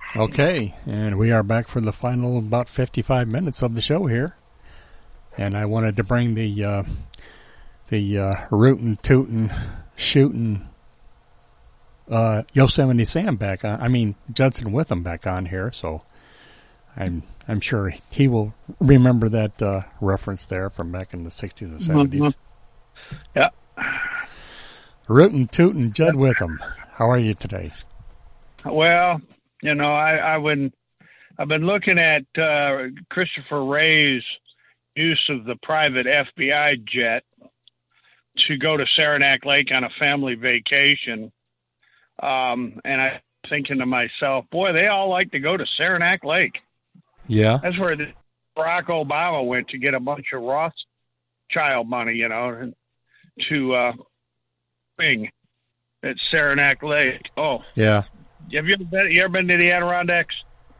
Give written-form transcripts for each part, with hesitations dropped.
Okay, and we are back for the final about 55 minutes of the show here. And I wanted to bring the rootin', tootin', shootin' Yosemite Sam back on. I mean, Judson Witham back on here, so I'm sure he will remember that reference there from back in the 60s and 70s. Yeah. Rootin' tootin' Judd Witham. How are you today? Well, you know, I've been looking at Christopher Wray's use of the private FBI jet to go to Saranac Lake on a family vacation. And I'm thinking to myself, boy, they all like to go to Saranac Lake. Yeah. That's where Barack Obama went to get a bunch of Rothschild money, you know, to thing at Saranac Lake. Oh. Yeah. Have you ever been to the Adirondacks?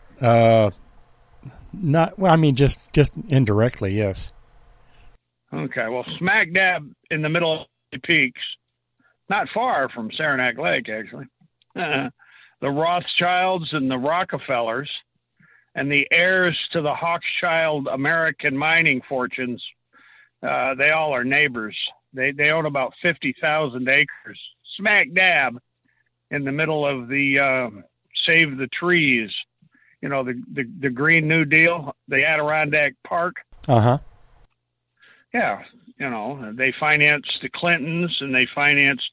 Not. Well, I mean, just indirectly, yes. Okay. Well, smack dab in the middle of the peaks, not far from Saranac Lake, actually. The Rothschilds and the Rockefellers and the heirs to the Hochschild American mining fortunes, they all are neighbors. They own about 50,000 acres, smack dab in the middle of the Save the Trees, you know, the Green New Deal, the Adirondack Park. Uh-huh. Yeah, you know, they financed the Clintons and they financed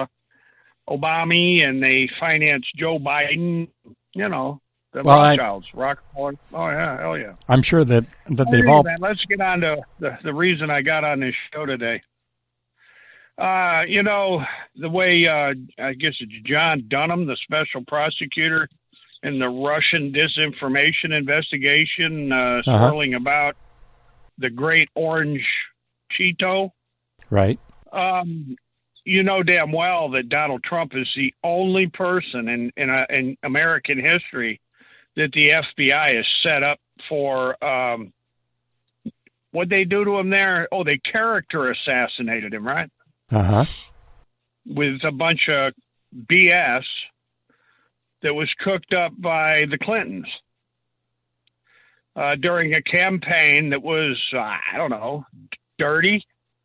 Obama and they financed Joe Biden, you know, the Rothschilds, Rockefeller. Oh, yeah, hell yeah. I'm sure that they've all... Man, let's get on to the reason I got on this show today. You know, the way, I guess it's John Dunham, the special prosecutor in the Russian disinformation investigation, swirling about the Great Orange Cheeto. Right. You know damn well that Donald Trump is the only person in American history that the FBI has set up for, what'd they do to him there? Oh, they character assassinated him, right? Uh-huh. With a bunch of BS that was cooked up by the Clintons during a campaign that was, I don't know, dirty.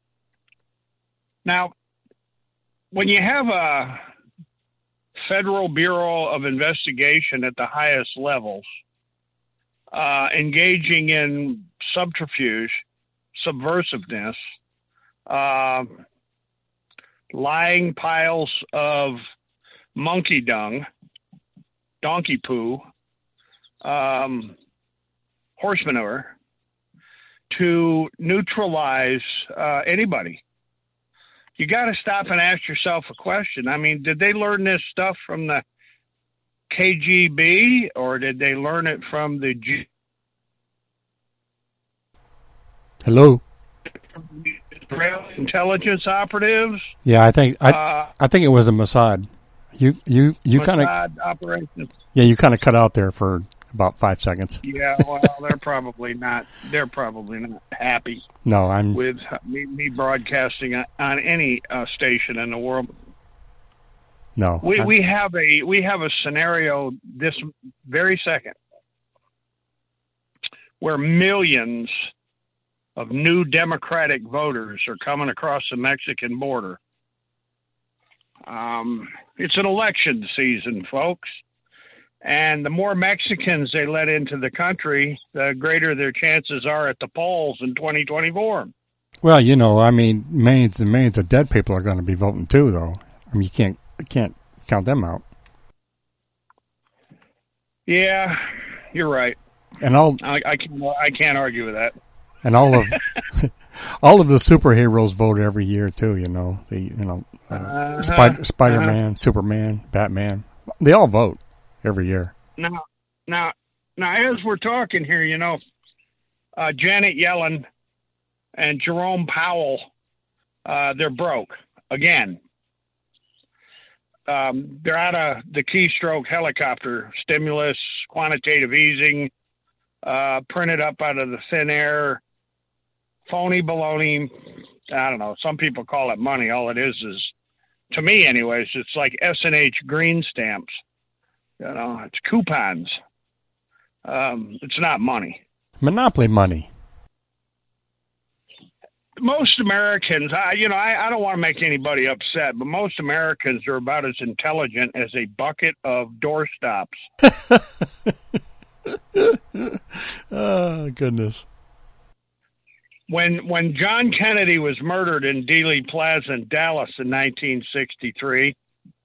Now, when you have a Federal Bureau of Investigation at the highest levels engaging in subterfuge, subversiveness, lying piles of monkey dung, donkey poo, horse manure to neutralize anybody. You got to stop and ask yourself a question. I mean, did they learn this stuff from the KGB or did they learn it from the Hello? intelligence operatives? Yeah, I think it was a Mossad. You kind of operations. Yeah, you kind of cut out there for about 5 seconds. Yeah, well, they're probably not happy. No, I'm with me broadcasting on any station in the world. No, we have a scenario this very second where millions of new Democratic voters are coming across the Mexican border. It's an election season, folks. And the more Mexicans they let into the country, the greater their chances are at the polls in 2024. Well, you know, I mean, millions and millions of dead people are going to be voting too, though. I mean, you can't count them out. Yeah, you're right. And I can't argue with that. And all of the superheroes vote every year too. You know, Spider-Man, Superman, Batman. They all vote every year. Now, as we're talking here, you know, Janet Yellen and Jerome Powell, they're broke again. They're out of the keystroke helicopter stimulus, quantitative easing, printed up out of the thin air, phony baloney. I don't know. Some people call it money. All it is, to me anyways, it's like S&H green stamps. It's coupons. It's not money. Monopoly money. Most Americans, I don't want to make anybody upset, but most Americans are about as intelligent as a bucket of doorstops. Oh, goodness. When John Kennedy was murdered in Dealey Plaza in Dallas in 1963,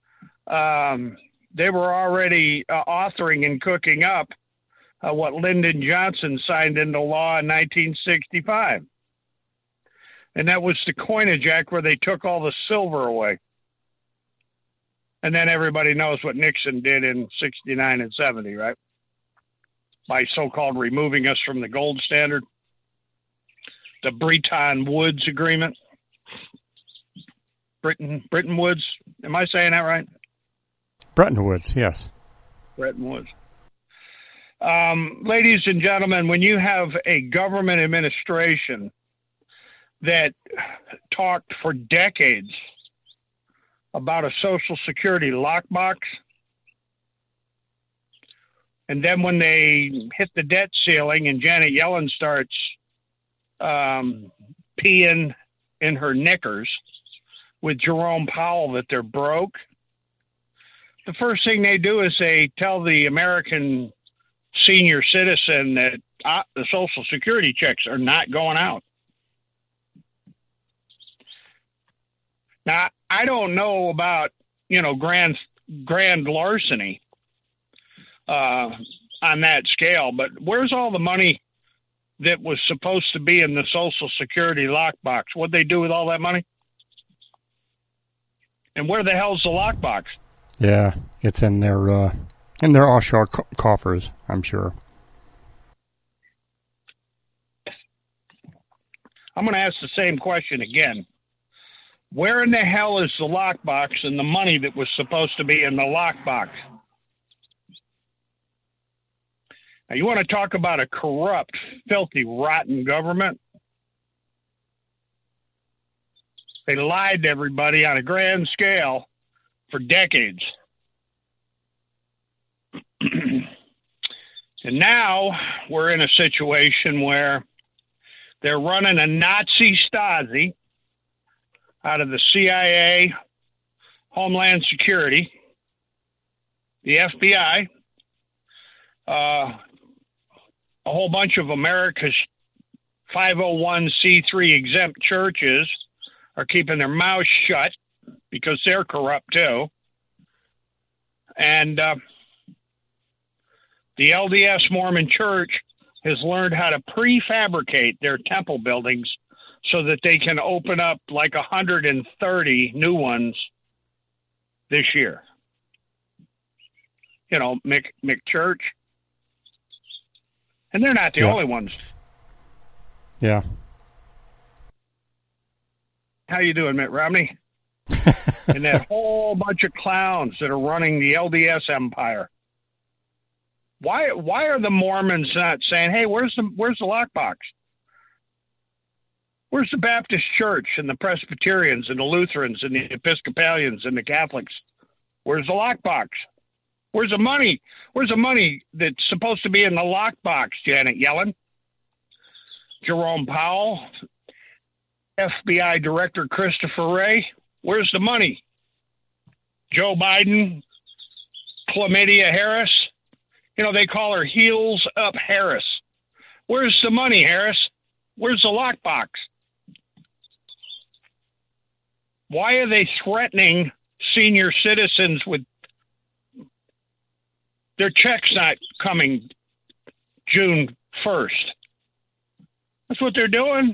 they were already authoring and cooking up what Lyndon Johnson signed into law in 1965. And that was the Coinage Act, where they took all the silver away. And then everybody knows what Nixon did in 69 and 70, right? By so-called removing us from the gold standard. The Bretton Woods Agreement. Bretton Woods. Am I saying that right? Bretton Woods, yes. Bretton Woods. Ladies and gentlemen, when you have a government administration that talked for decades about a Social Security lockbox, and then when they hit the debt ceiling and Janet Yellen starts peeing in her knickers with Jerome Powell that they're broke, the first thing they do is they tell the American senior citizen that the Social Security checks are not going out. Now, I don't know about, grand larceny on that scale, but where's all the money that was supposed to be in the Social Security lockbox? What'd they do with all that money? And where the hell's the lockbox? Yeah, it's in their offshore coffers, I'm sure. I'm going to ask the same question again. Where in the hell is the lockbox and the money that was supposed to be in the lockbox? Now, you want to talk about a corrupt, filthy, rotten government? They lied to everybody on a grand scale for decades. And now we're in a situation where they're running a Nazi Stasi out of the CIA, Homeland Security, the FBI, a whole bunch of America's 501c3 exempt churches are keeping their mouths shut because they're corrupt too. And the LDS Mormon Church has learned how to prefabricate their temple buildings so that they can open up like 130 new ones this year. McChurch. And they're not the only ones. Yeah. How you doing, Mitt Romney? And that whole bunch of clowns that are running the LDS empire. Why are the Mormons not saying, "Hey, where's the lockbox? Where's the Baptist Church and the Presbyterians and the Lutherans and the Episcopalians and the Catholics? Where's the lockbox? Where's the money? Where's the money that's supposed to be in the lockbox, Janet Yellen? Jerome Powell, FBI Director Christopher Wray, where's the money? Joe Biden, Chlamydia Harris, they call her Heels Up Harris. Where's the money, Harris? Where's the lockbox? Why are they threatening senior citizens with their checks not coming June 1st? That's what they're doing.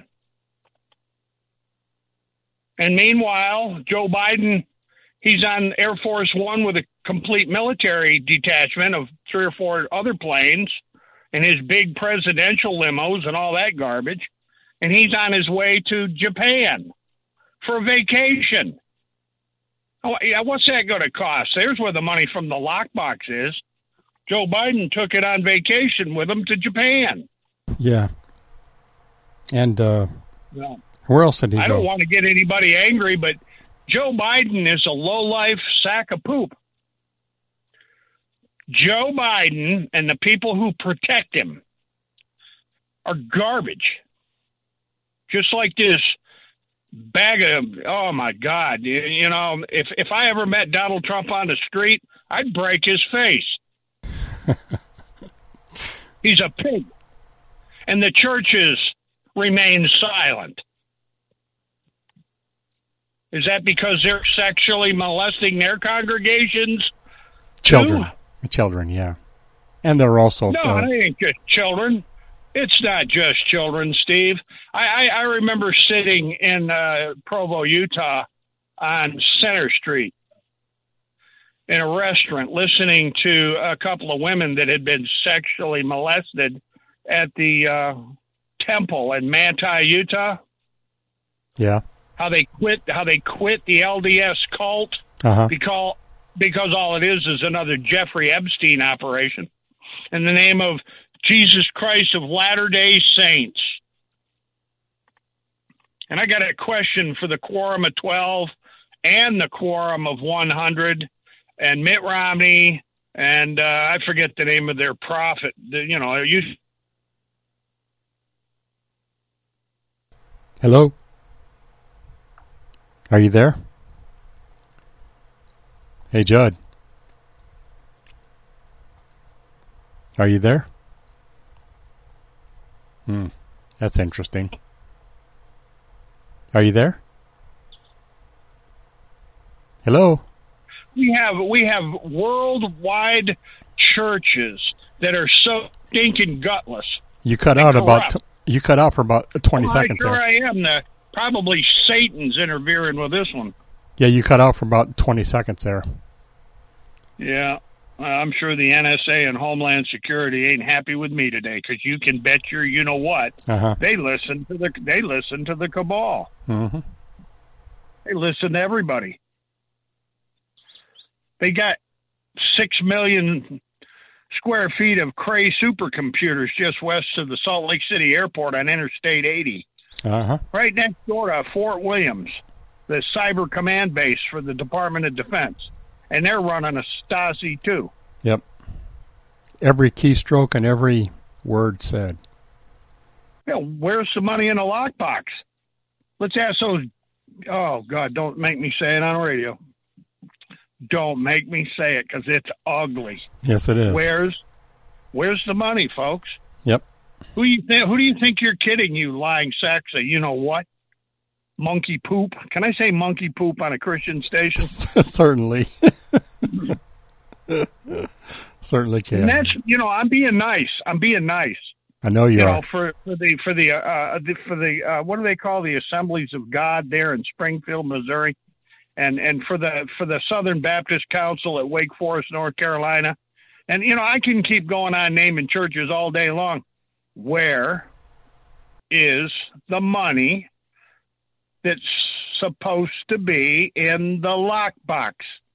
And meanwhile, Joe Biden, he's on Air Force One with a complete military detachment of 3 or 4 other planes and his big presidential limos and all that garbage. And he's on his way to Japan for a vacation. Oh, yeah, what's that going to cost? There's where the money from the lockbox is. Joe Biden took it on vacation with him to Japan. Yeah. And where else did he go? I don't want to get anybody angry, but Joe Biden is a low-life sack of poop. Joe Biden and the people who protect him are garbage. Just like this bag of, oh my God, you know, if I ever met Donald Trump on the street, I'd break his face. He's a pig. And the churches remain silent. Is that because they're sexually molesting their congregations? Children. Too? Children, yeah. And they're also... No, it ain't just children. It's not just children, Steve. I remember sitting in Provo, Utah on Center Street in a restaurant listening to a couple of women that had been sexually molested at the temple in Manti, Utah. Yeah. How they quit the LDS cult because all it is another Jeffrey Epstein operation in the name of Jesus Christ of Latter-day Saints. And I got a question for the quorum of 12 and the quorum of 100 and Mitt Romney and I forget the name of their prophet. Hello? Are you there? Hey, Judd. Are you there? That's interesting. Are you there? Hello? We have worldwide churches that are so stinking gutless. You cut out for about 20 seconds sure there. I am. Probably Satan's interfering with this one. Yeah, you cut out for about 20 seconds there. Yeah, I'm sure the NSA and Homeland Security ain't happy with me today because you can bet your you know what they listen to the cabal. Mm-hmm. They listen to everybody. They got 6 million square feet of Cray supercomputers just west of the Salt Lake City Airport on Interstate 80. Right next door to Fort Williams, the cyber command base for the Department of Defense. And they're running a Stasi, too. Yep. Every keystroke and every word said. Yeah, where's the money in the lockbox? Let's ask those... Oh, God, don't make me say it on radio. Don't make me say it, because it's ugly. Yes, it is. Where's the money, folks? Yep. Who do you think you're kidding, you lying sacks of you know what? Monkey poop. Can I say monkey poop on a Christian station? Certainly. Certainly can. And that's, I'm being nice. I know you are. For the what do they call the Assemblies of God there in Springfield, Missouri, and for the Southern Baptist Council at Wake Forest, North Carolina, and I can keep going on naming churches all day long. Where is the money that's supposed to be in the lockbox?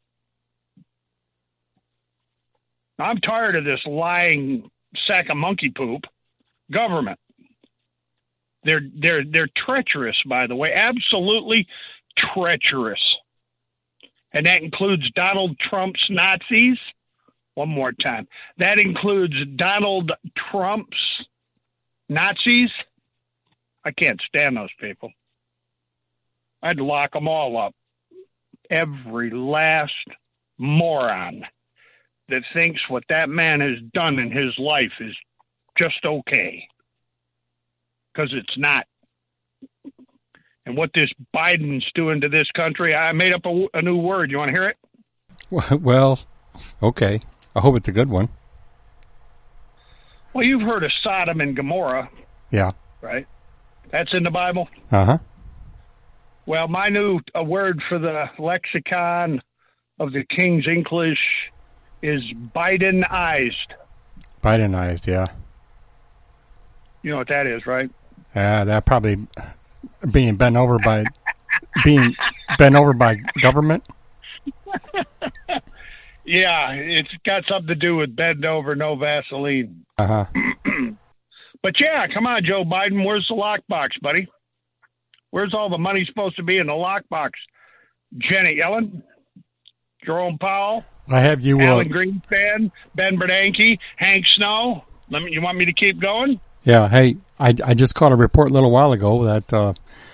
I'm tired of this lying sack of monkey poop government. They're treacherous, by the way, absolutely treacherous. And that includes Donald Trump's Nazis. One more time. That includes Donald Trump's Nazis. I can't stand those people. I'd lock them all up. Every last moron that thinks what that man has done in his life is just okay. Because it's not. And what this Biden's doing to this country, I made up a new word. You want to hear it? Well, okay. I hope it's a good one. Well, you've heard of Sodom and Gomorrah. Yeah. Right? That's in the Bible? Uh-huh. Well, my new word for the lexicon of the King's English is Bidenized. Bidenized, yeah. You know what that is, right? That probably being bent over by government. Yeah, it's got something to do with bend over, no Vaseline. Uh-huh. But yeah, come on, Joe Biden. Where's the lockbox, buddy? Where's all the money supposed to be in the lockbox? Janet Yellen? Jerome Powell? I have you. Alan Greenspan, Ben Bernanke, Hank Snow. You want me to keep going? Yeah. Hey, I just caught a report a little while ago that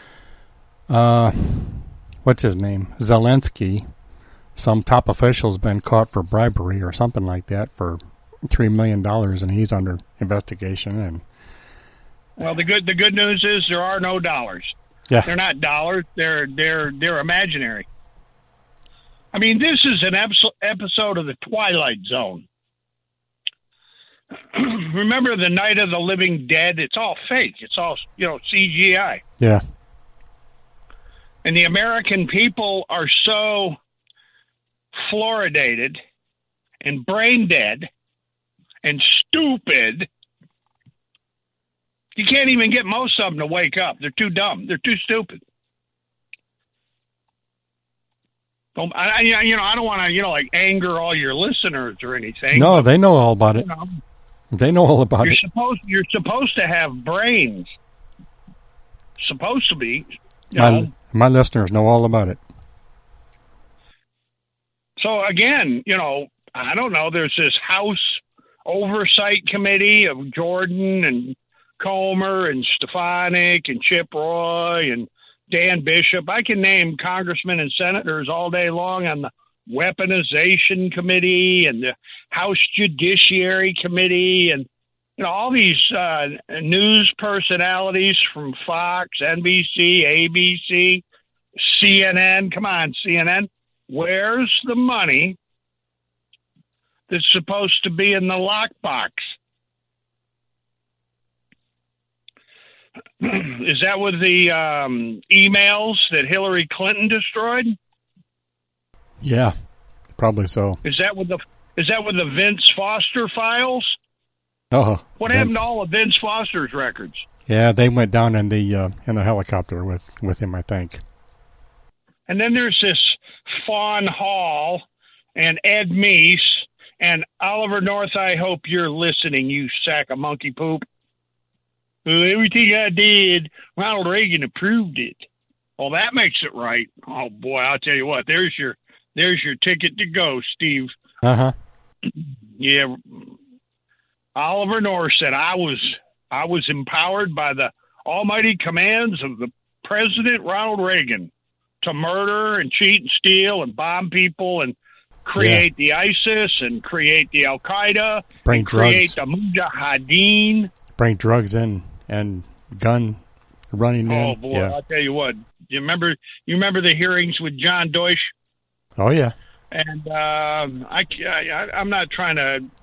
what's his name? Zelensky. Some top official's been caught for bribery or something like that for $3 million, and he's under investigation. And well, the good news is there are no dollars. Yeah. They're not dollars. They're imaginary. I mean, this is an episode of the Twilight Zone. Remember the Night of the Living Dead? It's all fake. It's all, CGI. Yeah. And the American people are so fluoridated and brain dead and stupid, you can't even get most of them to wake up. They're too dumb. They're too stupid. I don't want to, like anger all your listeners or anything. No, they know all about it. They know all about it. You're supposed to have brains. Supposed to be. My listeners know all about it. So again, I don't know. There's this House Oversight Committee of Jordan and Comer and Stefanik and Chip Roy and Dan Bishop. I can name congressmen and senators all day long on the Weaponization Committee and the House Judiciary Committee and all these news personalities from Fox, NBC, ABC, CNN. Come on, CNN. Where's the money that's supposed to be in the lockbox? Is that with the emails that Hillary Clinton destroyed? Yeah, probably so. Is that with the Vince Foster files? Oh, what happened to all of Vince Foster's records? Yeah, they went down in the helicopter with him, I think. And then there's this Fawn Hall and Ed Meese and Oliver North. I hope you're listening, you sack of monkey poop. Everything I did, Ronald Reagan approved it. Well, that makes it right. Oh boy, I'll tell you what. There's your ticket to go, Steve. Uh-huh. Yeah. Oliver North said I was empowered by the almighty commands of the President Ronald Reagan to murder and cheat and steal and bomb people and create the ISIS and create the Al Qaeda, create the Mujahideen, bring drugs in and gun running in. Oh boy, I'll tell you what. You remember the hearings with John Deutsch? Oh yeah. And I'm not trying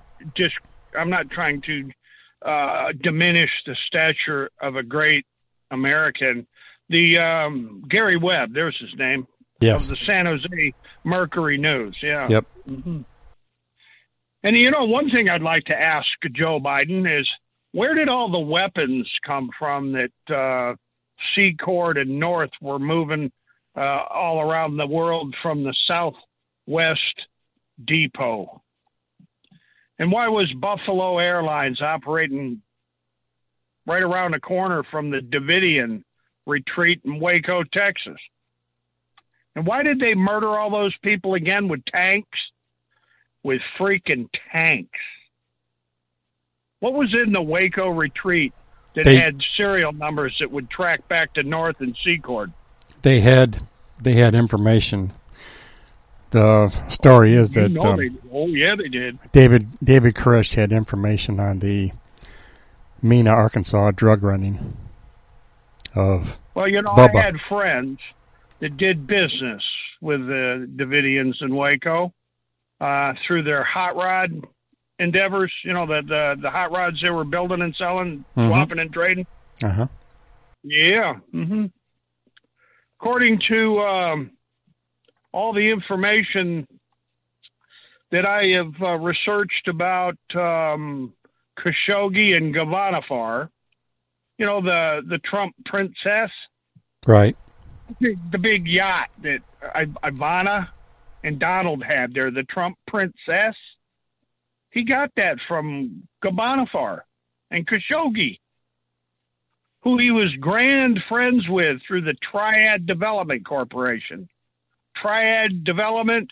to diminish the stature of a great American. The Gary Webb, there's his name. Yes. Of the San Jose Mercury News. Yeah. Yep. Mm-hmm. And one thing I'd like to ask Joe Biden is, where did all the weapons come from that Secord and North were moving all around the world from the Southwest Depot? And why was Buffalo Airlines operating right around the corner from the Davidian retreat in Waco, Texas? And why did they murder all those people again with tanks? With freaking tanks. What was in the Waco retreat that had serial numbers that would track back to North and Secord? They had information. The story is that they did. David Koresh had information on the Mena, Arkansas drug running of Bubba. I had friends that did business with the Davidians in Waco through their hot rod endeavors. The hot rods they were building and selling, swapping and trading. Uh-huh. Yeah. Mm-hmm. According to all the information that I have researched about Khashoggi and Gavanafar, the Trump princess, right? The big yacht that Ivana and Donald had there, the Trump princess. He got that from Gavanafar and Khashoggi, who he was grand friends with through the Triad Development Corporation. Triad Development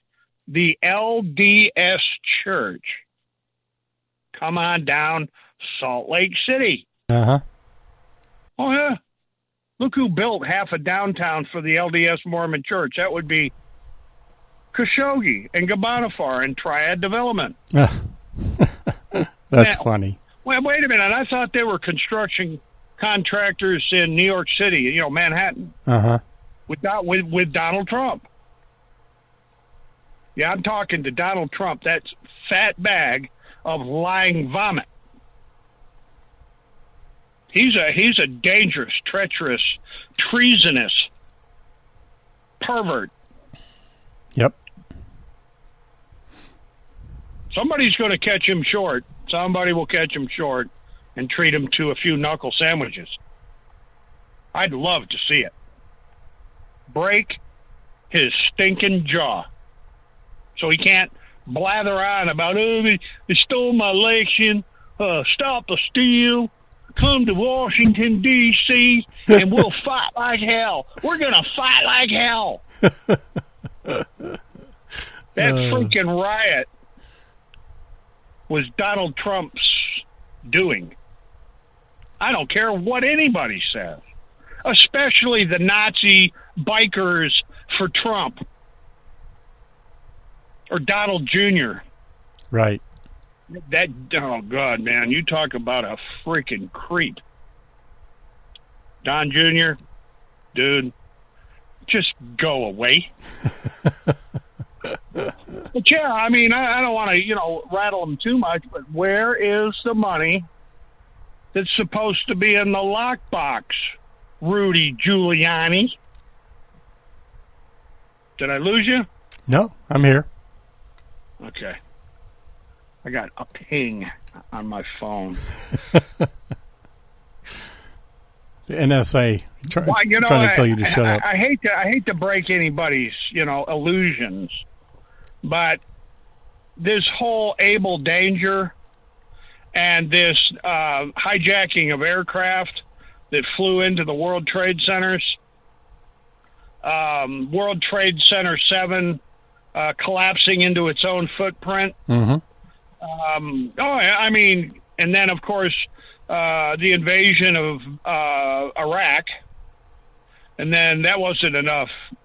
the LDS Church. Come on down, Salt Lake City. Uh-huh. Oh, yeah. Look who built half of downtown for the LDS Mormon Church. That would be Khashoggi and Gabanafar and Triad Development. That's funny. Well, wait a minute. I thought they were construction contractors in New York City, Manhattan. Uh-huh. With Donald Trump. Yeah, I'm talking to Donald Trump, that fat bag of lying vomit. He's a dangerous, treacherous, treasonous pervert. Yep. Somebody's going to catch him short. Somebody will catch him short and treat him to a few knuckle sandwiches. I'd love to see it. Break his stinking jaw so he can't blather on about, they stole my election, stop the steal, come to Washington, D.C., and we'll fight like hell. We're going to fight like hell. That freaking riot was Donald Trump's doing. I don't care what anybody says, especially the Nazi bikers for Trump or Donald Jr. Right. Oh, God, man, you talk about a freaking creep. Don Jr., dude, just go away. But, yeah, I mean, I don't want to, rattle them too much, but where is the money that's supposed to be in the lockbox, Rudy Giuliani? Did I lose you? No, I'm here. Okay. I got a ping on my phone. The NSA trying to tell you to shut up. I hate to break anybody's, illusions, but this whole Able Danger and this hijacking of aircraft that flew into the World Trade Centers, World Trade Center 7 collapsing into its own footprint. Mm-hmm. And then, of course, the invasion of Iraq, and then that wasn't enough.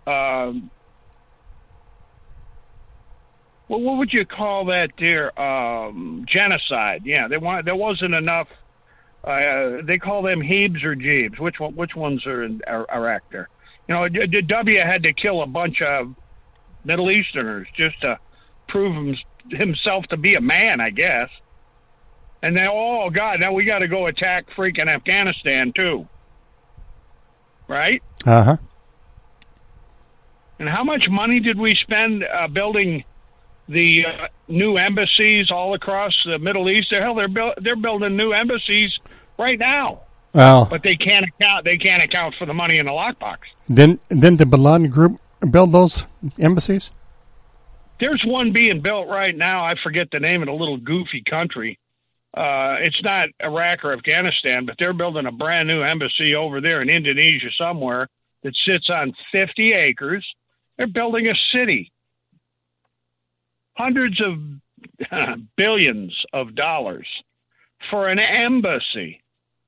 What would you call that, dear? Genocide. Yeah, there wasn't enough. They call them Hebes or Jeebs. Which ones are in Iraq there? W had to kill a bunch of Middle Easterners just to prove himself to be a man, I guess. And then, oh, God, now we got to go attack freaking Afghanistan, too. Right? Uh-huh. And how much money did we spend building the new embassies all across the Middle East? Hell, they're building new embassies right now. Well, but they can't account for the money in the lockbox. Then the Bin Laden group build those embassies? There's one being built right now. I forget the name of the little goofy country. It's not Iraq or Afghanistan, but they're building a brand new embassy over there in Indonesia somewhere that sits on 50 acres. They're building a city. Hundreds of billions of dollars for an embassy.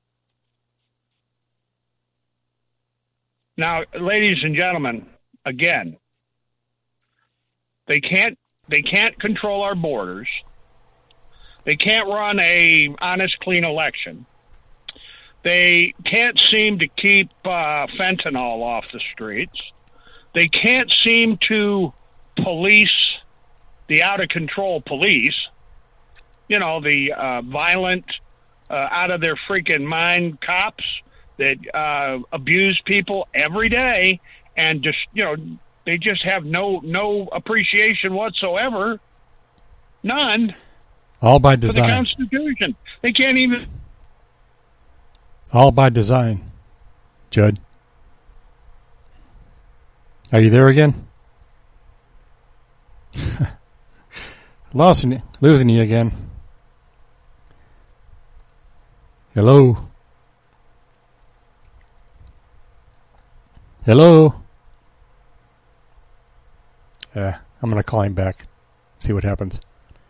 Now, ladies and gentlemen, again, they can't control our borders. They can't run a honest, clean election. They can't seem to keep fentanyl off the streets. They can't seem to police the out-of-control police. The violent, out of their freaking mind cops that abuse people every day and just, they just have no appreciation whatsoever. None. All by design. For the Constitution. They can't even... All by design, Judd. Are you there again? Losing you again. Hello? Hello? I'm going to call him back. See what happens.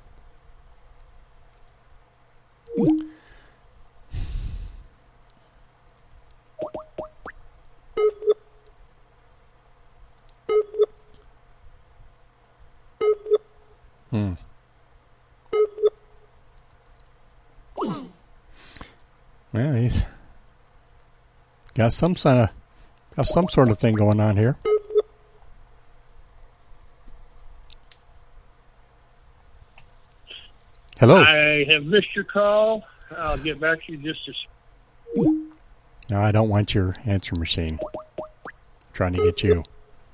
Well, he's got some sort of thing going on here. Hello. I have missed your call. I'll get back to you just as. No, I don't want your answer machine. I'm trying to get you.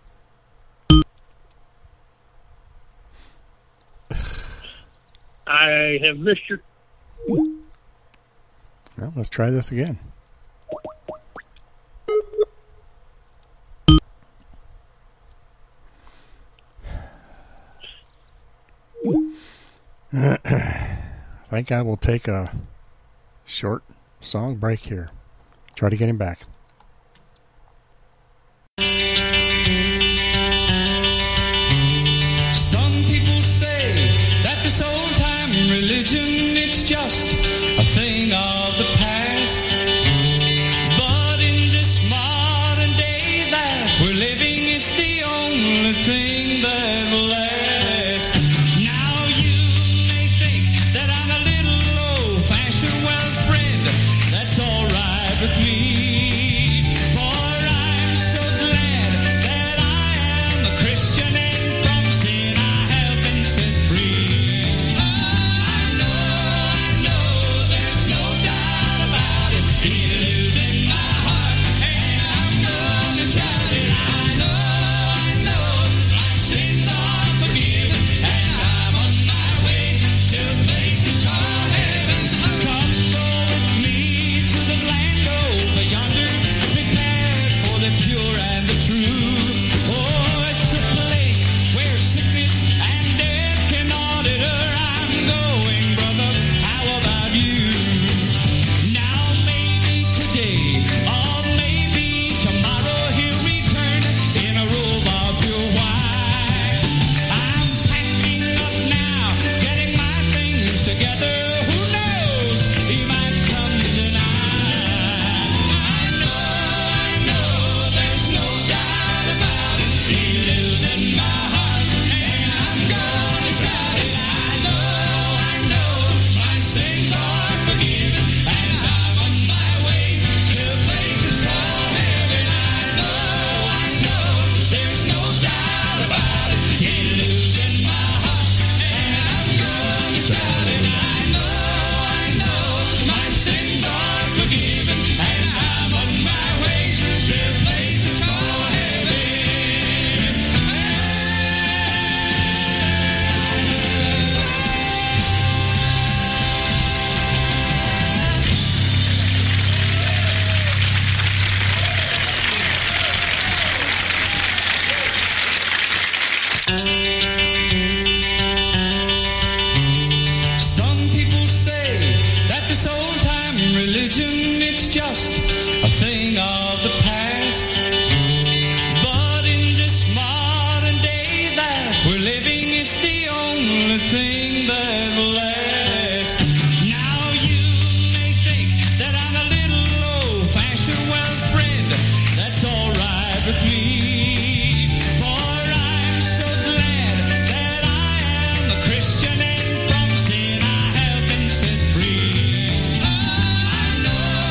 I have missed your. Well, let's try this again. I think I will take a short song break here. Try to get him back. Some people say that this old-time religion, it's just a thing of the past. But in this modern day that we're living, it's the only thing that lasts. Now you may think that I'm a little old-fashioned, well, friend, that's all right with me. For I'm so glad that I am a Christian, and from sin I have been set free. I know, there's no doubt about it. He lives in my heart, and I'm gonna shout it. I know, my sins are forgiven, and I'm on my way to places called heaven. Come go with me to the land over yonder, prepared for the pure and the true. Oh, it's a place where sickness and death cannot enter. I'm going, brothers, how about you? Now maybe today, or maybe tomorrow he'll return in a robe of pure white. I'm packing up now, getting my things together. Who knows? He might come tonight. I know, there's no doubt about it. He lives in my heart, and I'm gonna shout it. I know, my sins are forgiven, and I'm on my way to places called heaven. I know, there's no doubt about it. He lives in my heart, and I'm gonna shout it. I know, my sins are forgiven, and I'm on my way to places called heaven. Some people say that this old-time religion, it's just a thing of the past. But in this modern day that we're living, it's the only thing that lasts. Now you may think that I'm a little old-fashioned, well, friend, that's all right with me. For I'm so glad that I am a Christian, and from sin I have been set free. I know.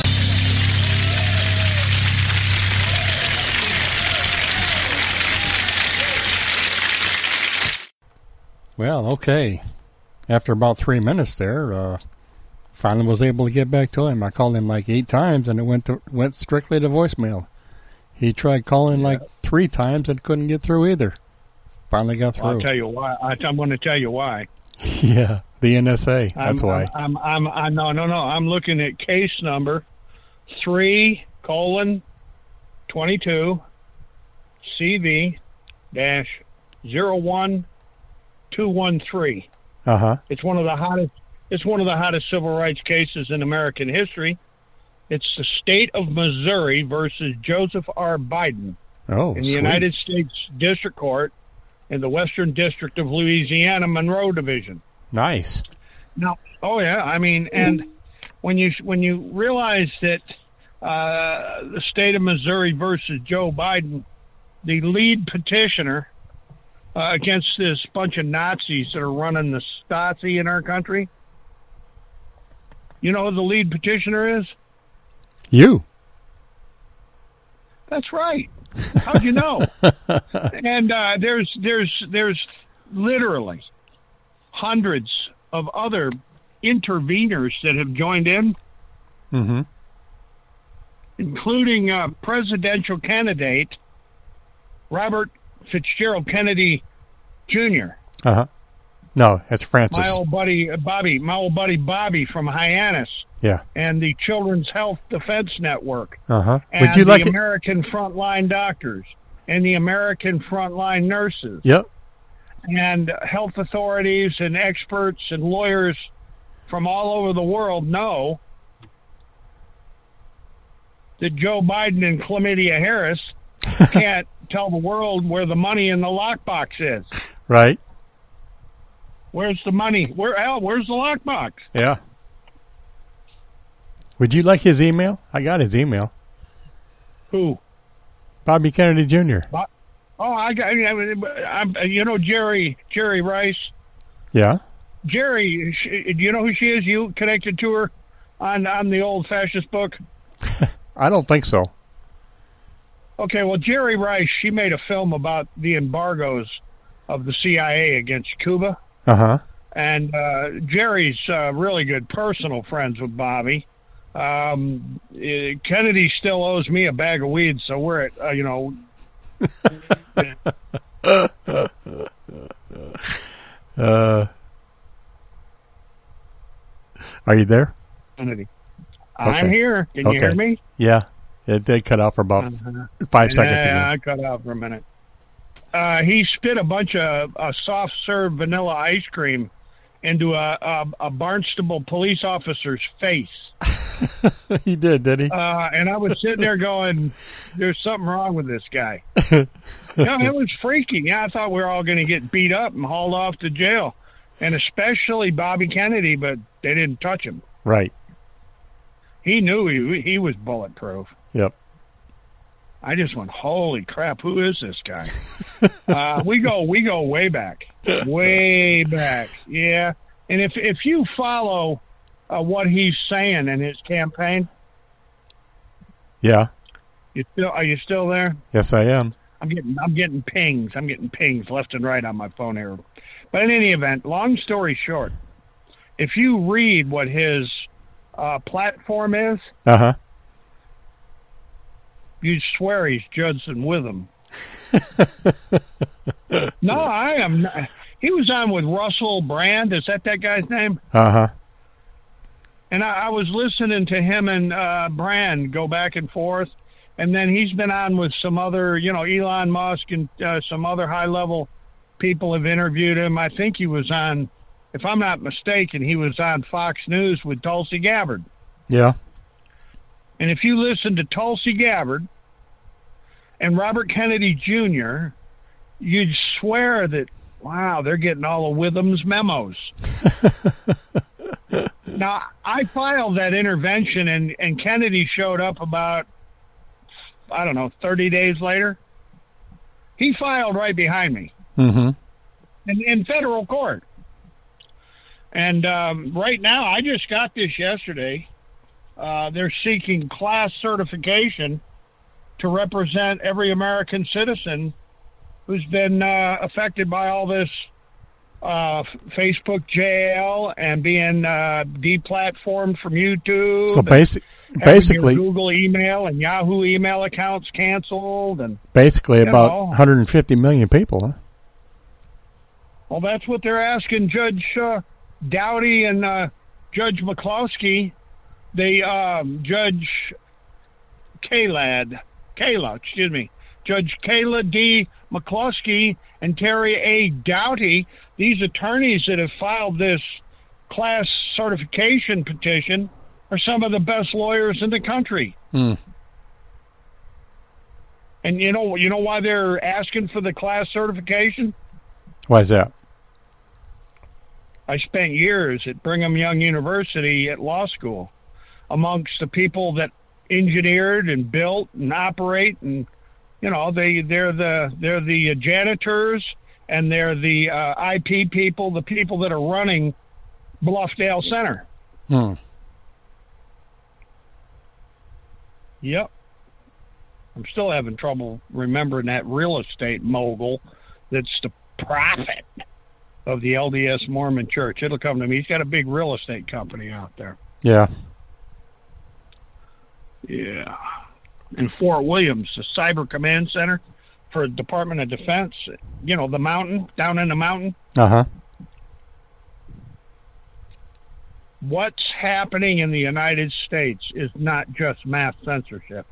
Well, okay. After about 3 minutes there, finally was able to get back to him. I called him like 8 times, and it went strictly to voicemail. He tried calling like 3 times and couldn't get through either. Finally got through. I'll tell you why. I'm going to tell you why. Yeah, the NSA. That's why. No. I'm looking at case number 3:22 CV-01213. Uh-huh. It's one of the hottest civil rights cases in American history. It's the state of Missouri versus Joseph R. Biden Oh, in the sweet. United States District Court in the Western District of Louisiana, Monroe Division. Nice. No. Oh yeah. I mean, and when you realize that the state of Missouri versus Joe Biden, the lead petitioner against this bunch of Nazis that are running the Stasi in our country, you know who the lead petitioner is? You. That's right. How'd you know? And there's literally hundreds of other interveners that have joined in, Mm-hmm. including presidential candidate Robert Fitzgerald Kennedy Jr. Uh-huh. No, that's Francis. My old buddy Bobby from Hyannis, Yeah. and the Children's Health Defense Network, Uh-huh. and Would you the like it? American Frontline Doctors, and the American Frontline Nurses, Yep. and health authorities and experts and lawyers from all over the world know that Joe Biden and Chlamydia Harris can't tell the world where the money in the lockbox is. Right. Where's the money? Where's the lockbox? Yeah. Would you like his email? I got his email. Who? Bobby Kennedy Jr. Oh, I'm Jerry Rice. Yeah. Jerry, do you know who she is? You connected to her on the old fascist book? I don't think so. Okay, well, Jerry Rice, she made a film about the embargoes of the CIA against Cuba. Uh-huh. And Jerry's really good personal friends with Bobby. Kennedy still owes me a bag of weed, so we're at, Are you there? Kennedy. Okay. I'm here. Can you hear me? Yeah. It did cut out for about 5 seconds Yeah, again. I cut out for a minute. He spit a bunch of soft-serve vanilla ice cream into a Barnstable police officer's face. He did he? And I was sitting there going, there's something wrong with this guy. It was freaky. Yeah, I thought we were all going to get beat up and hauled off to jail, and especially Bobby Kennedy, but they didn't touch him. Right. He knew he was bulletproof. Yep. I just went, holy crap, who is this guy? We go way back. Way back. Yeah. And if you follow what he's saying in his campaign. Yeah. Are you still there? Yes, I am. I'm getting pings. I'm getting pings left and right on my phone here. But in any event, long story short, if you read what his platform is, Uh-huh. you'd swear he's Judson Witham. No, I am not. He was on with Russell Brand. Is that guy's name? Uh-huh. And I was listening to him and Brand go back and forth. And then he's been on with some other, Elon Musk and some other high-level people have interviewed him. I think he was on, if I'm not mistaken, he was on Fox News with Tulsi Gabbard. Yeah. And if you listen to Tulsi Gabbard and Robert Kennedy Jr., you'd swear that, wow, they're getting all of Witham's memos. Now, I filed that intervention, and Kennedy showed up about, 30 days later. He filed right behind me Mm-hmm. in federal court. And right now, I just got this yesterday. They're seeking class certification to represent every American citizen who's been affected by all this Facebook jail and being deplatformed from YouTube. So having basically, your Google email and Yahoo email accounts canceled, and basically about 150 million people, huh? Well, that's what they're asking Judge Doughty and Judge McCloskey. Judge Judge Kayla D. McCloskey and Terry A. Doughty, these attorneys that have filed this class certification petition, are some of the best lawyers in the country. Mm. And you know why they're asking for the class certification? Why is that? I spent years at Brigham Young University at law school amongst the people that engineered and built and operate, and they're the janitors, and they're the IP people, the people that are running Bluffdale Center. Yep. I'm still having trouble remembering that real estate mogul that's the prophet of the LDS Mormon Church. It'll come to me. He's got a big real estate company out there. Yeah. Yeah. In Fort Williams, the Cyber Command Center for Department of Defense, the mountain, down in the mountain. Uh-huh. What's happening in the United States is not just mass censorship,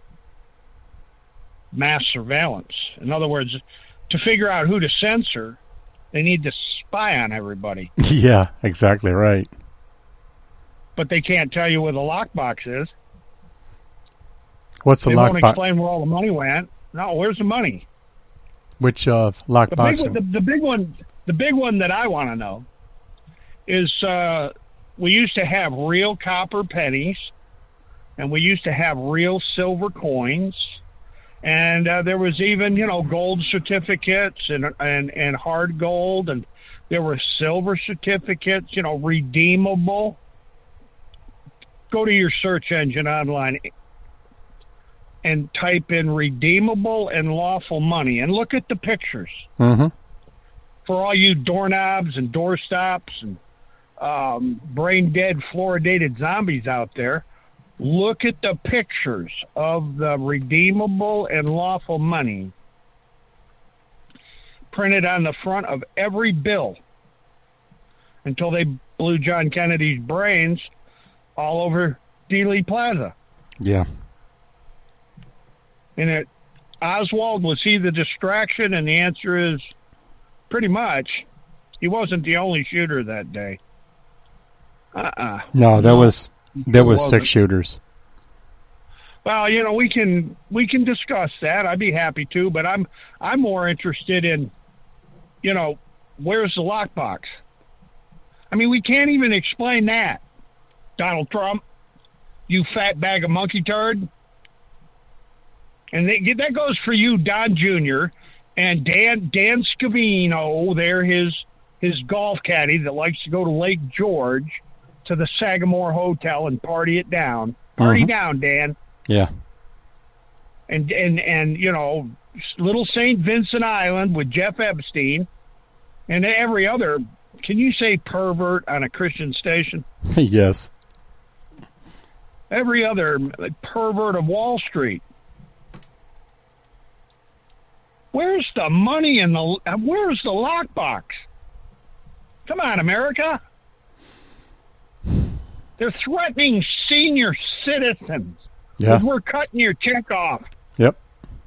mass surveillance. In other words, to figure out who to censor, they need to spy on everybody. Yeah, exactly right. But they can't tell you where the lockbox is. What's the lockbox? They won't explain where all the money went. No, where's the money? Which lockbox? The big one that I want to know is we used to have real copper pennies, and we used to have real silver coins, and there was even gold certificates and hard gold, and there were silver certificates, redeemable. Go to your search engine online and type in redeemable and lawful money and look at the pictures. Mm-hmm. For all you doorknobs and doorstops and brain-dead fluoridated zombies out there, look at the pictures of the redeemable and lawful money printed on the front of every bill until they blew John Kennedy's brains all over Dealey Plaza. Yeah. And Oswald, was he the distraction? And the answer is pretty much. He wasn't the only shooter that day. No, there was 6 shooters. Well, we can discuss that. I'd be happy to, but I'm more interested in, where's the lockbox? I mean, we can't even explain that. Donald Trump, you fat bag of monkey turd. And that goes for you, Don Jr. and Dan Scavino. They're his golf caddy that likes to go to Lake George to the Sagamore Hotel and party it down. Party down, Dan. Yeah. And little St. Vincent Island with Jeff Epstein and every other. Can you say pervert on a Christian station? Yes. Every other pervert of Wall Street. Where's the money in where's the lockbox? Come on, America. They're threatening senior citizens. Yeah. Because we're cutting your check off. Yep.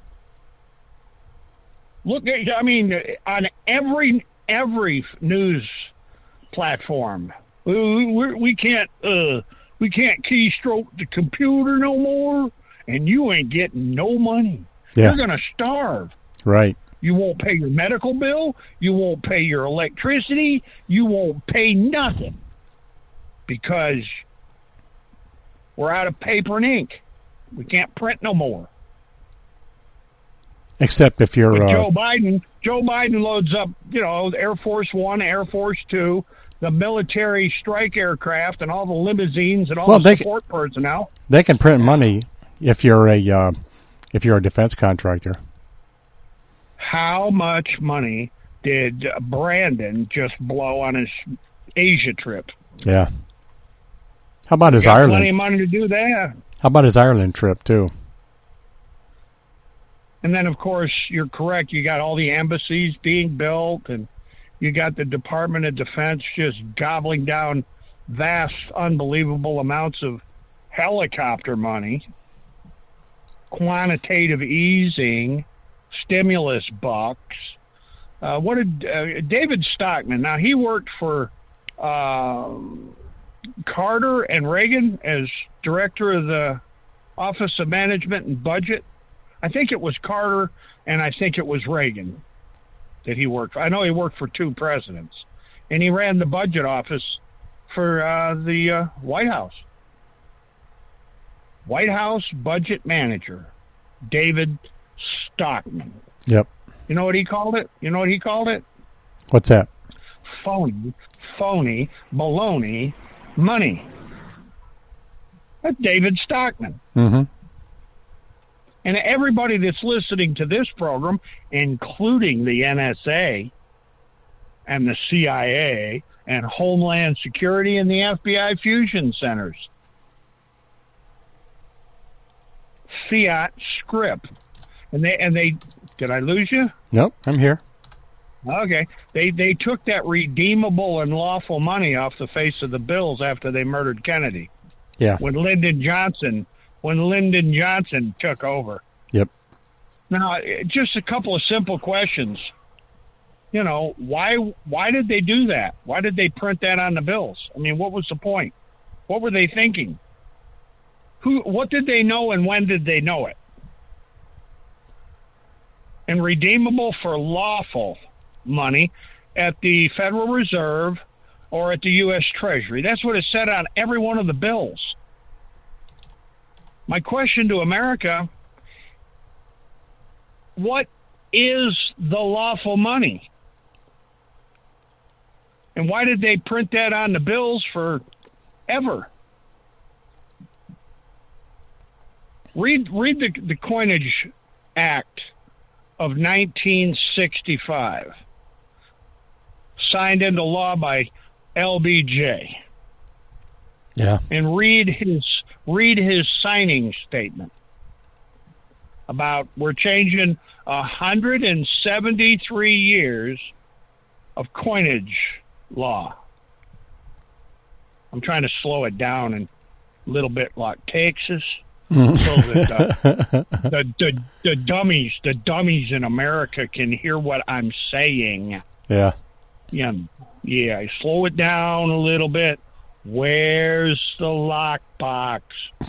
Look, on every news platform, we can't keystroke the computer no more, and you ain't getting no money. Yeah. You're gonna starve. Right. You won't pay your medical bill. You won't pay your electricity. You won't pay nothing because we're out of paper and ink. We can't print no more. Except if you're Joe Biden loads up, Air Force One, Air Force Two, the military strike aircraft, and all the limousines and all the support personnel. They can print money if you're a defense contractor. How much money did Brandon just blow on his Asia trip? Yeah. How about his Ireland? Plenty of money to do that. How about his Ireland trip too? And then, of course, you're correct. You got all the embassies being built, and you got the Department of Defense just gobbling down vast, unbelievable amounts of helicopter money, quantitative easing, stimulus bucks. What did David Stockman? Now, he worked for Carter and Reagan as director of the Office of Management and Budget. I think it was Carter, and I think it was Reagan. that he worked for. I know he worked for 2 presidents, and he ran the budget office for the White House. White House budget manager, David Stockman. Yep. You know what he called it? What's that? Phony, baloney, money. That's David Stockman. Mm-hmm. And everybody that's listening to this program, including the NSA and the CIA and Homeland Security and the FBI fusion centers, fiat script. And they did I lose you? Nope, I'm here. Okay. They took that redeemable and lawful money off the face of the bills after they murdered Kennedy. Yeah. When Lyndon Johnson took over. Yep. Now, just a couple of simple questions. You know, why did they do that? Why did they print that on the bills? I mean, what was the point? What were they thinking? What did they know and when did they know it? And redeemable for lawful money at the Federal Reserve or at the U.S. Treasury. That's what it said on every one of the bills. My question to America, what is the lawful money? And why did they print that on the bills forever? Read the Coinage Act of 1965, signed into law by LBJ. Yeah. And read his signing statement about we're changing 173 years of coinage law. I'm trying to slow it down a little bit like Texas. So that the dummies in America can hear what I'm saying. Yeah. Yeah. Slow it down a little bit. Where's the lockbox?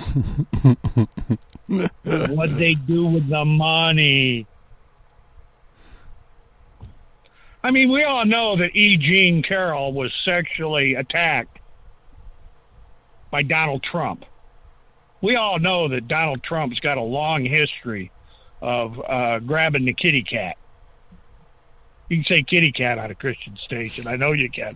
What'd they do with the money? I mean, we all know that E. Jean Carroll was sexually attacked by Donald Trump. We all know that Donald Trump's got a long history of grabbing the kitty cat. You can say kitty cat on a Christian station. I know you can.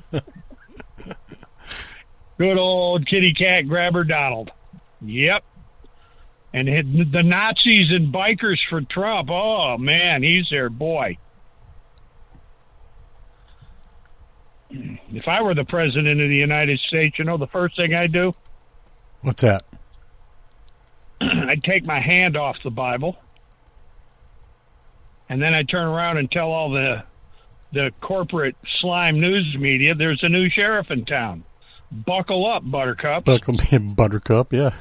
Good old kitty cat grabber Donald. Yep. And the Nazis and bikers for Trump. Oh, man, he's their boy. If I were the president of the United States, you know the first thing I'd do? What's that? I'd take my hand off the Bible, and then I'd turn around and tell all the corporate slime news media there's a new sheriff in town. Buckle up, Buttercup. Buttercup, yeah.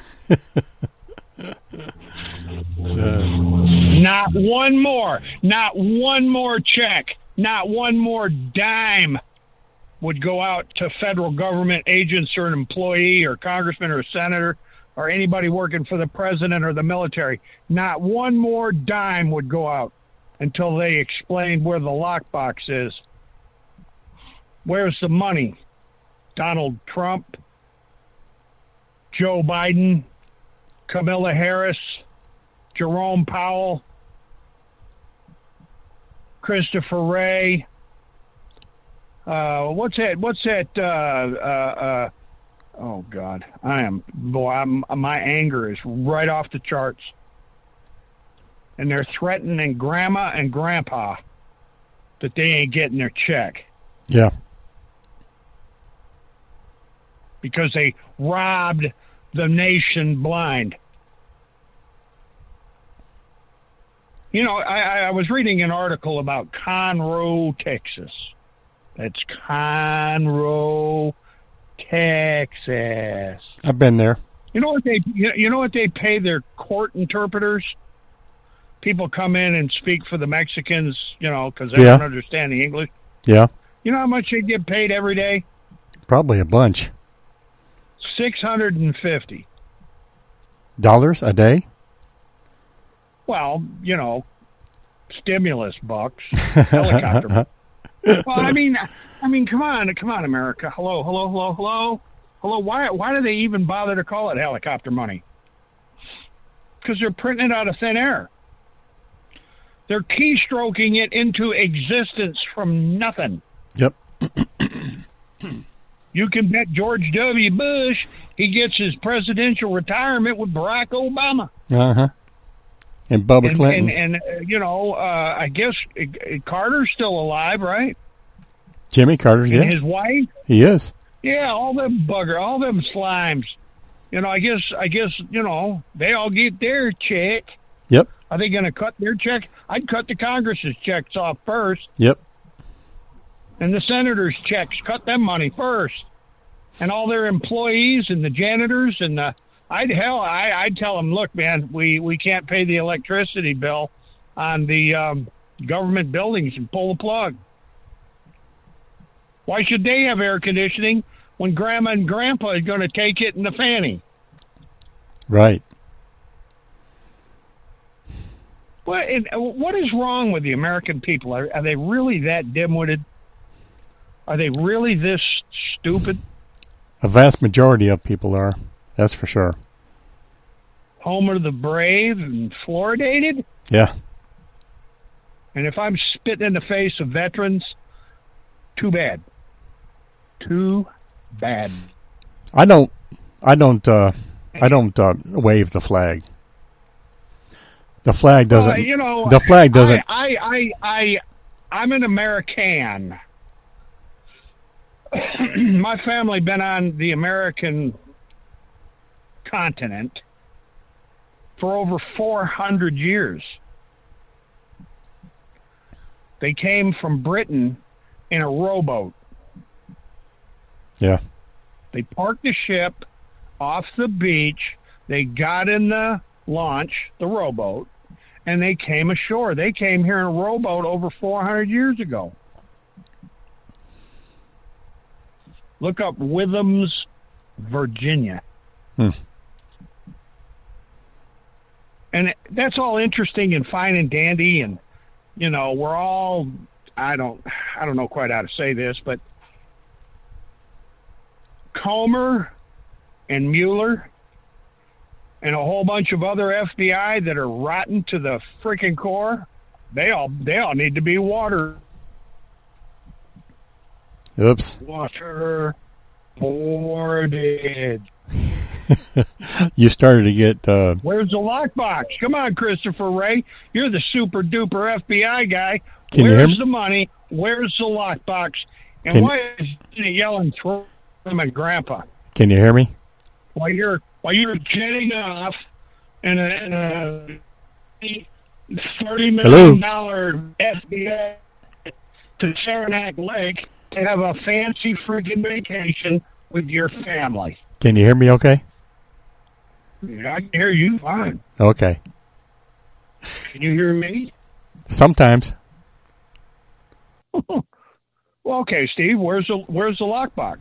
Not one more check, not one more dime would go out to federal government agents or an employee or congressman or senator or anybody working for the president or the military. Not one more dime would go out until they explained where the lockbox is. Where's the money? Donald Trump, Joe Biden, Kamala Harris, Jerome Powell, Christopher Wray. What's that? Oh God, my anger is right off the charts. And they're threatening grandma and grandpa that they ain't getting their check. Yeah. Because they robbed the nation blind. You know, I was reading an article about Conroe, Texas. That's Conroe, Texas. I've been there. You know what they pay their court interpreters? People come in and speak for the Mexicans, you know, because they don't understand the English. Yeah. You know how much they get paid every day? Probably a bunch. $650 a day? Well, you know, stimulus bucks, helicopter. Well, I mean, come on, America. Hello. Why do they even bother to call it helicopter money? Because they're printing it out of thin air. They're keystroking it into existence from nothing. Yep. You can bet George W. Bush he gets his presidential retirement with Barack Obama. Uh-huh. And Bubba Clinton. And I guess Carter's still alive, right? Jimmy Carter, yeah. And his wife? He is. Yeah, all them slimes. I guess, they all get their check. Yep. Are they going to cut their check? I'd cut the Congress's checks off first. Yep. And the senators' checks, cut them money first. And all their employees and the janitors and I'd tell them, look, man, we can't pay the electricity bill on the government buildings and pull the plug. Why should they have air conditioning when Grandma and Grandpa are going to take it in the fanny? Right. What is wrong with the American people? Are they really that dim-witted? Are they really this stupid? A vast majority of people are. That's for sure. Homer the Brave and fluoridated? Yeah. And if I'm spitting in the face of veterans, too bad. Too bad. I don't wave the flag. The flag doesn't. The flag doesn't. I'm an American. My family been on the American continent for over 400 years. They came from Britain in a rowboat. Yeah. They parked the ship off the beach. They got in the launch, the rowboat, and they came ashore. They came here in a rowboat over 400 years ago. Look up Withams, Virginia. And that's all interesting and fine and dandy, and we're all I don't know quite how to say this, but Comer and Mueller and a whole bunch of other FBI that are rotten to the freaking core, they all need to be watered. Oops. Water boarded. You started to get... Where's the lockbox? Come on, Christopher Wray. You're the super duper FBI guy. Can you hear me? Where's the money? Where's the lockbox? And why is he yelling through my grandpa? Can you hear me? While you're jetting off in a $30 million FBI to Saranac Lake to have a fancy freaking vacation with your family. Can you hear me okay? I can hear you fine. Okay. Can you hear me? Sometimes. Well, okay, Steve, where's the lockbox?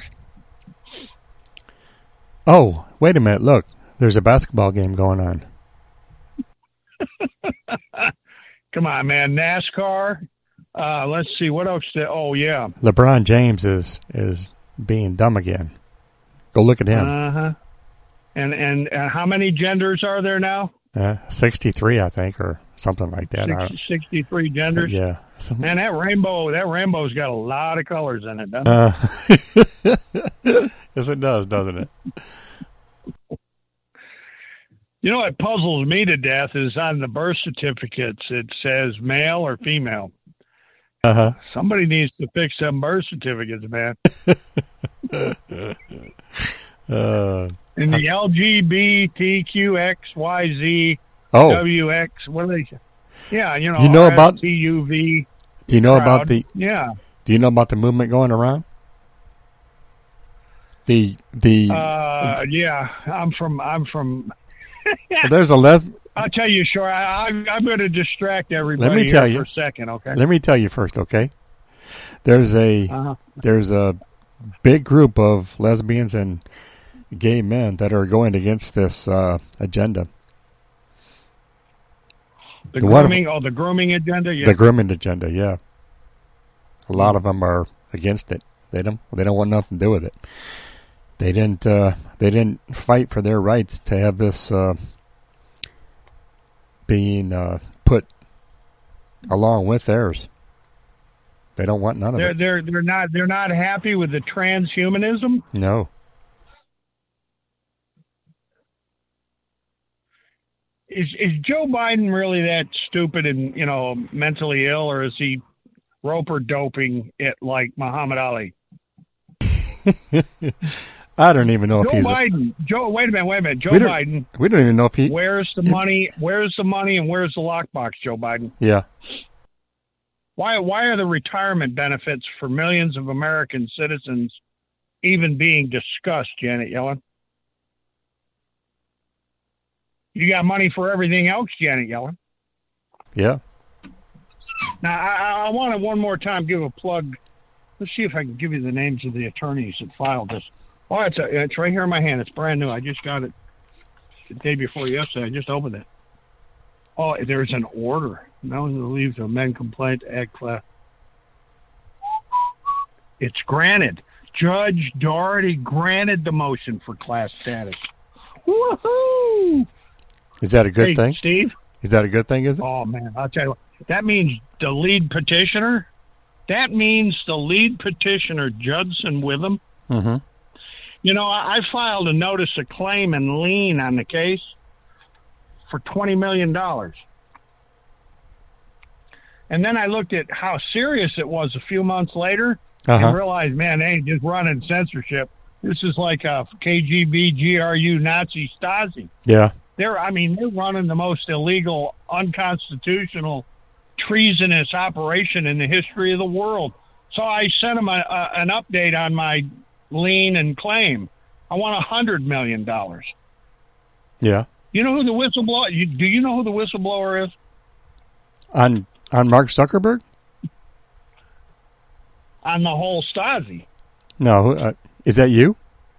Oh, wait a minute. Look, there's a basketball game going on. Come on, man. NASCAR. Let's see. What else? Oh, yeah. LeBron James is being dumb again. Go look at him. Uh-huh. And how many genders are there now? 63, I think, or something like that. 63 genders? Yeah. Man, that rainbow's got a lot of colors in it, doesn't it? Yes, it does, doesn't it? What puzzles me to death is on the birth certificates, it says male or female. Uh-huh. Somebody needs to fix them birth certificates, man. And the LGBTQXYZ WX, what are they? Yeah, you know about TUV. Do you know crowd. about the? Yeah. Do you know about the movement going around? The. Yeah, I'm from. Well, there's a I'll tell you, sure. I'm going to distract everybody. Let me tell you for a second, okay? Let me tell you first, okay? There's a big group of lesbians and gay men that are going against this agenda. The grooming, the grooming agenda. Yeah. The grooming agenda, yeah. A lot of them are against it. They don't want nothing to do with it. They didn't fight for their rights to have this being put along with theirs. They don't want none of it. They're not happy with the transhumanism. No. Is Joe Biden really that stupid and mentally ill, or is he roper doping it like Muhammad Ali? I don't even know if Joe Biden. Wait a minute. Joe Biden. We don't even know if he. Where's the money? Where's the money and where's the lockbox, Joe Biden? Yeah. Why are the retirement benefits for millions of American citizens even being discussed, Janet Yellen? You got money for everything else, Janet Yellen. Yeah. Now, I want to one more time give a plug. Let's see if I can give you the names of the attorneys that filed this. Oh, it's right here in my hand. It's brand new. I just got it the day before yesterday. I just opened it. Oh, there's an order. No one leave to amend complaint to add class. It's granted. Judge Doherty granted the motion for class status. Woohoo! Is that a good thing? Steve? Is that a good thing, is it? Oh, man. I'll tell you what. That means the lead petitioner. That means the lead petitioner, Judson Witham. Mm-hmm. I filed a notice of claim and lien on the case for $20 million. And then I looked at how serious it was a few months later and realized, man, they ain't just running censorship. This is like a KGB, GRU, Nazi, Stasi. Yeah. They're running the most illegal, unconstitutional, treasonous operation in the history of the world. So I sent them an update on my lien and claim. I want $100 million. Yeah. You know who the whistleblower? Do you know who the whistleblower is? On Mark Zuckerberg? On the whole Stasi. No, is that you?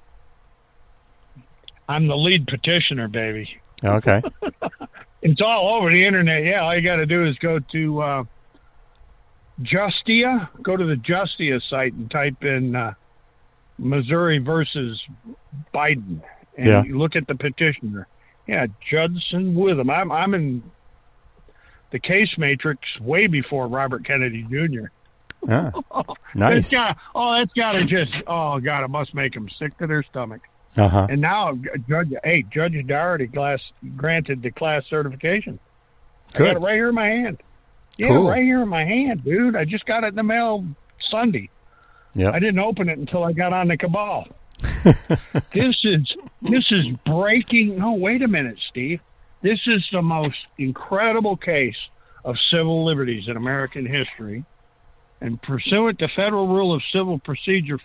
I'm the lead petitioner, baby. Okay. It's all over the internet. Yeah, all you got to do is go to Justia. Go to the Justia site and type in Missouri versus Biden, and you look at the petitioner. Yeah, Judson Witham. I'm in the case matrix way before Robert Kennedy Jr. Ah, nice. That's got to just. Oh God, it must make them sick to their stomach. And now, Judge Doherty granted the class certification. Good. I got it right here in my hand. Yeah, cool. Right here in my hand, dude. I just got it in the mail Sunday. Yeah. I didn't open it until I got on the cabal. This is breaking. No, wait a minute, Steve. This is the most incredible case of civil liberties in American history. And pursuant to Federal Rule of Civil Procedure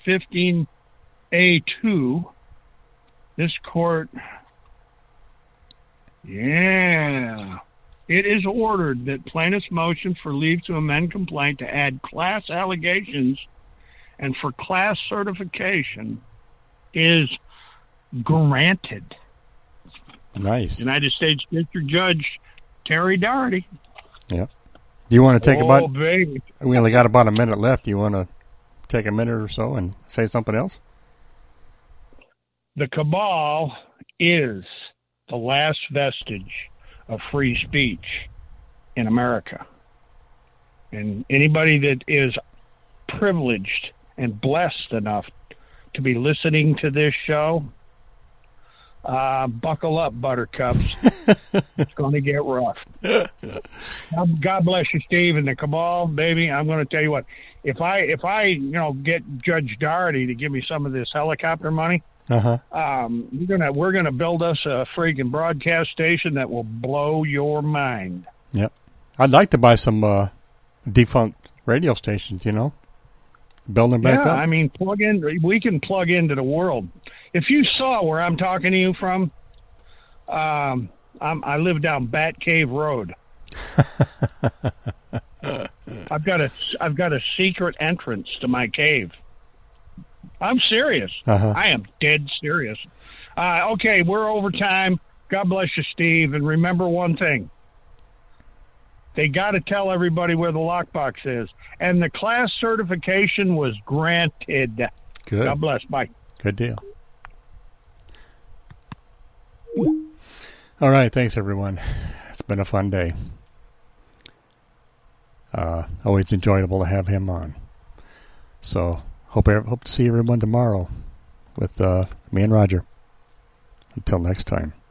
15A2, this court, it is ordered that plaintiff's motion for leave to amend complaint to add class allegations and for class certification is granted. Nice. United States District Judge Terry Doherty. Yeah. Do you want to take baby. We only got about a minute left. Do you want to take a minute or so and say something else? The cabal is the last vestige of free speech in America. And anybody that is privileged and blessed enough to be listening to this show, buckle up, buttercups. It's going to get rough. God bless you, Steve, and the cabal, baby. I'm going to tell you what. If I get Judge Doherty to give me some of this helicopter money, we're gonna build us a freaking broadcast station that will blow your mind. Yep. I'd like to buy some defunct radio stations. Build them back up. Yeah, I mean, we can plug into the world. If you saw where I'm talking to you from, I live down Bat Cave Road. I've got a secret entrance to my cave. I'm serious. I am dead serious. Okay, we're over time. God bless you, Steve. And remember one thing. They got to tell everybody where the lockbox is. And the class certification was granted. Good. God bless. Bye. Good deal. All right. Thanks, everyone. It's been a fun day. Always enjoyable to have him on. So hope to see everyone tomorrow with me and Roger. Until next time.